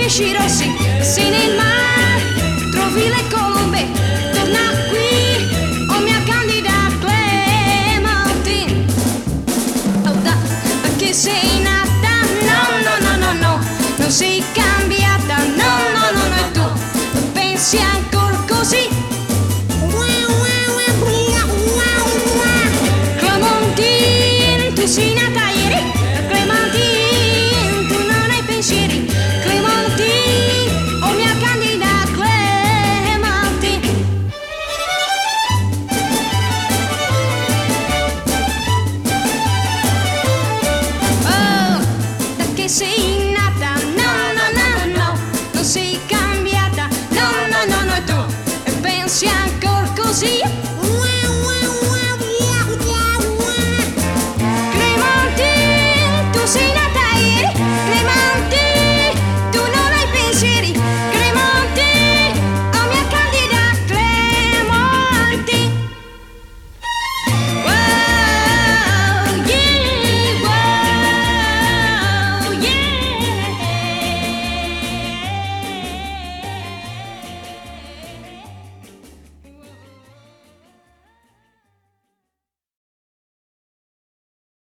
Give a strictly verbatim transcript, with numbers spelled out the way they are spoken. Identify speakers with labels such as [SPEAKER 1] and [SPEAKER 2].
[SPEAKER 1] pesci rossi, se nel mare trovi le colombe, torna qui, oh mia candida Clementine. Oh da, che sei nata, no, no, no, no, no, non sei cambiata, no, no, no, no, e tu pensi anche